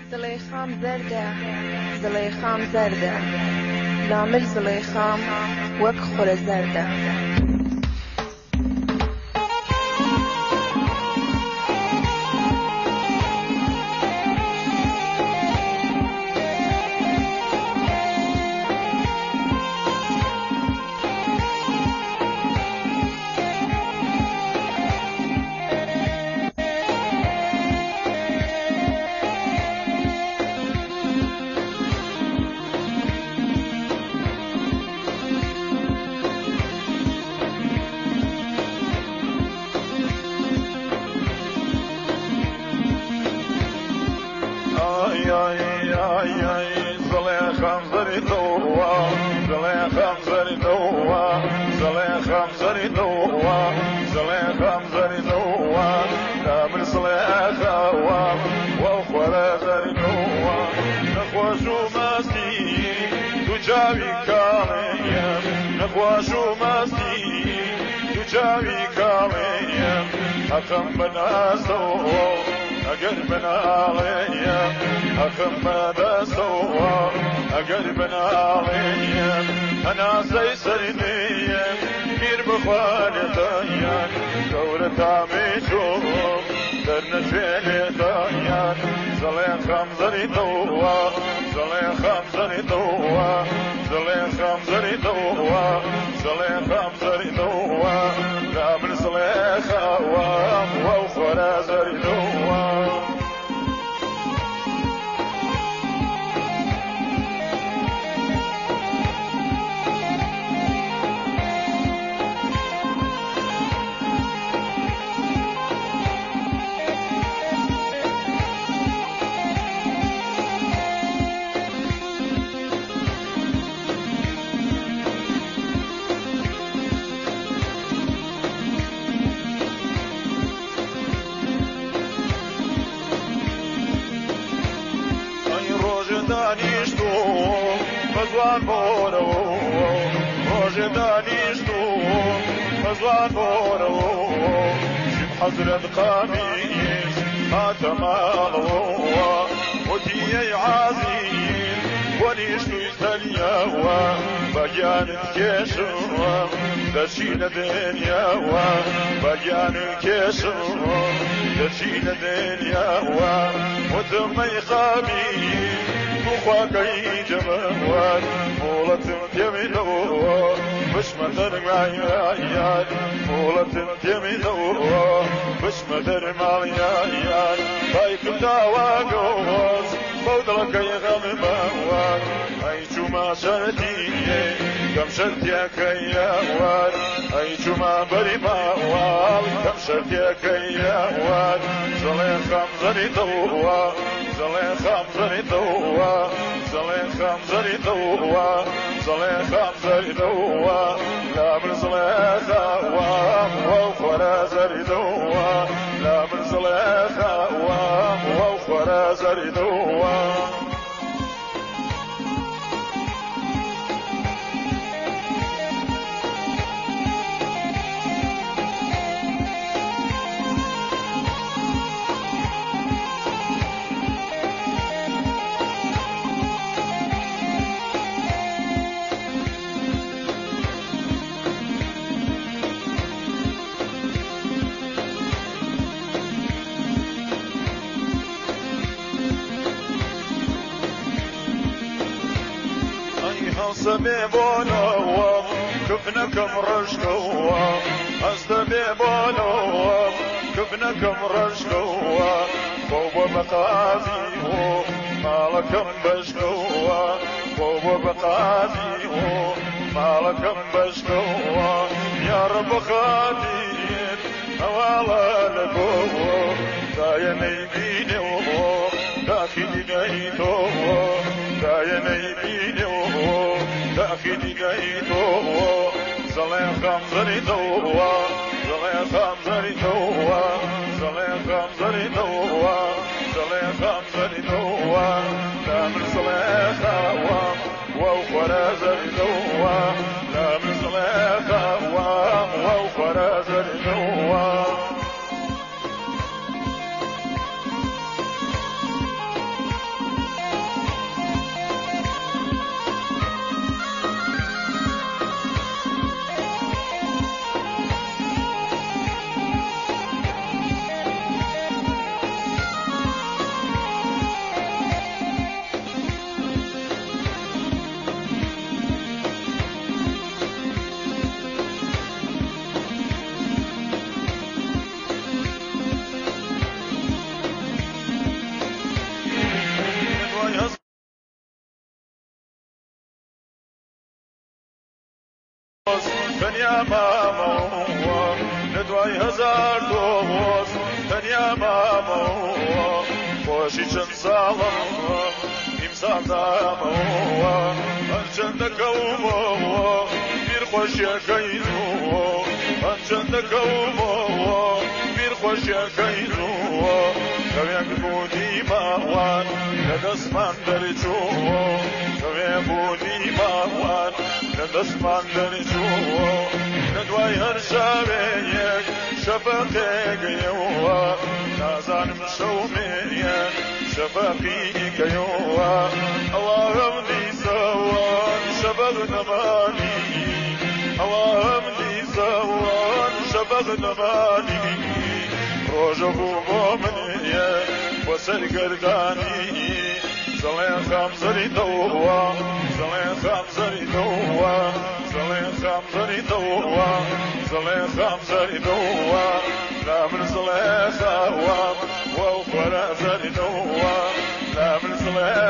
زليخام زردة زليخام زردة لامل زليخام وك خور زردة نخواشو ماستی تو چاوی کاڵێیم حەقم بەدەستەوە ئەگەر بناڵێیم حەقم بەدەستەوە ئەگەر بناڵێیم هەناسەی سەرنێیم بیر بخوانێتەیان گەورە تامی تۆم دەرنەچێنێتەیان زەڵێن خەمزەریتەوە زەڵێن خەمزەریتەوە زلين خمزري دوا زلين خمزري دوا قابل زلين خوام وخورا زري دوا مزوان بورو روج دانيشتو مزوان بورو شب حضرة قميص هاتمالو ودي عظيم ونيشتو يستلياوا بجان كيشو دشين دنياوا بجان كيشو دشين دنياوا ودمي خبير وخاكي جموات مولة تيمينو مش مدر معيان مولة تيمينو مش مدر معيان بايك داواقوز بودلك يغم موان ايشو ما شرتي كم شرتي كيوان ايشو ما بري موال كم شرتي كيوان زلين خمزري دوا زلين خمزري دوا زلين خمزري دوا زلين خمزري دوا لا من زلين خوام وخورا زري دوا لا من زلين خوام وخورا زري دوا أستبي بولو كفنكم رشكوا أستبي بولو كفنكم رشكوا بوبا بقافيه مالكم بشكوا بوبا بقافيه مالكم بشكوا يا رب خادين أوالا لبوه دايني بيني داخلي نيتو دايني بيني تأخذي قيتو زلين خمزري توا زلين خمزري توا زلين خمزري توا زلين خمزري توا لا من زلين خوام وخورا زري توا لا من زلين خوام وخورا زري توا تنيا ماما ندوي هزار دوز تنيا ماما خوشي چند سالم امسال داما انچندك ومو بير خوشي كينو انچندك ومو بير خوشي كينو كويك بودي ماوان لدسمان درجو كويك بودي ماوان لدسمان درجو ندوي هرشاويك شفقك يوا نازان مشوميك شفقيك يوا اللهم لي سوان شفقنا مالي اللهم لي سوان شفقنا مالي روجه مؤمنية وسل قرداني زلين خمزري دوا زلين خمزري دوا زلين خمزري دوا زلين خمزري دوا لا من زلين خوام وفرا زري دوا لا من زلين